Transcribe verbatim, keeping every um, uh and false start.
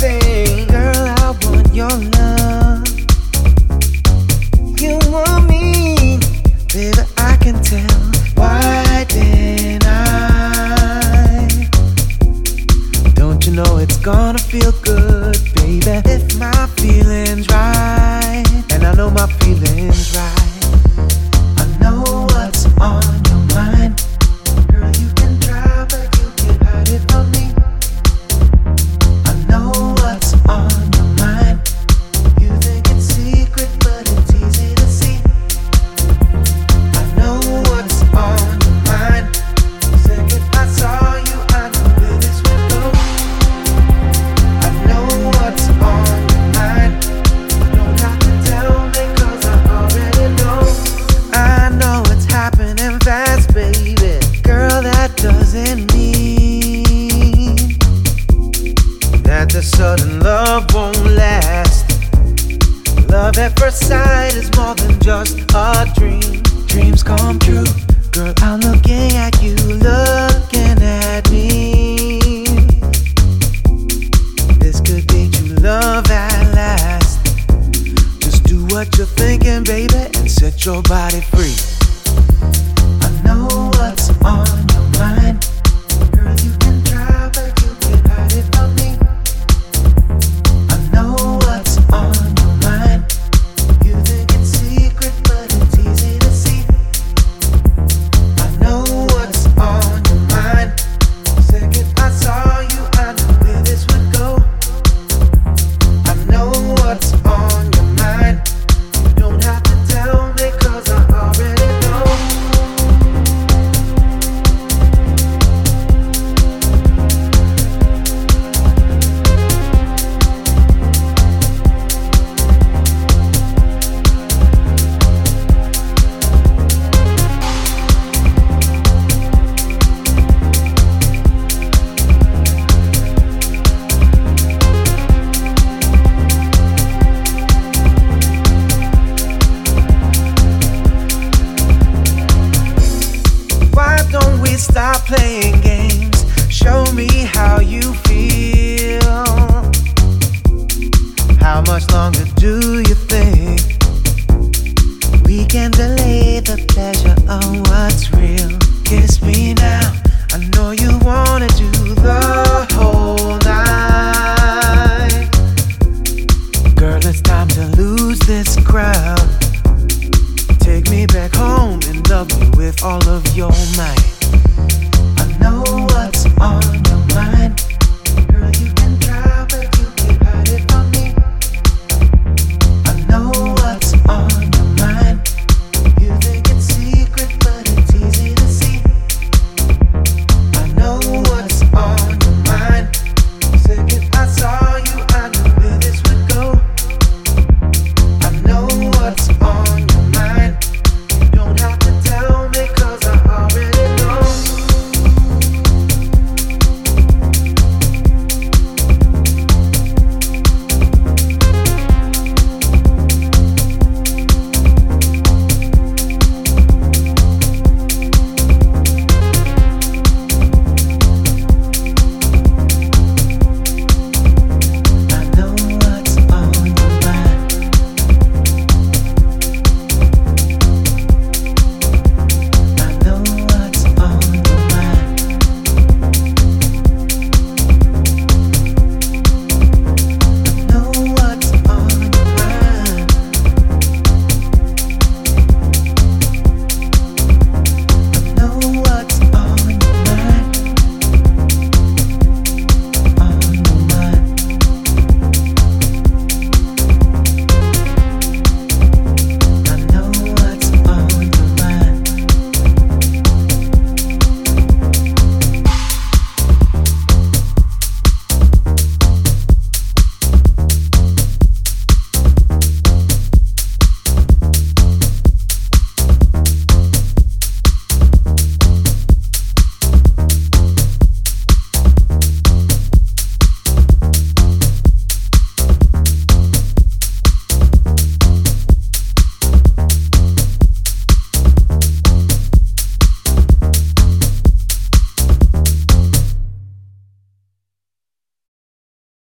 sing. Girl, I want your love. You want me, baby, I can tell. Why didn't I? Don't you know it's gonna feel good, baby, if my feelings right. And I know my feelings right. I know what's on your mind. Girl, you can try, but you can't hide it from me. I know what's on your mind. You think it's secret, but it's easy to see. I know what's on your mind. The second I saw you, I knew where this would go. I know what's on your mind. You don't have to tell me, 'cause I already know. I know it's happening fast, baby. Girl, that doesn't mean that the sudden love won't last. Love at first sight is more than just a dream. Dreams come true. Girl, I'm looking at you, looking at me. This could be true love at last. Just do what you're thinking, baby, and set your body free.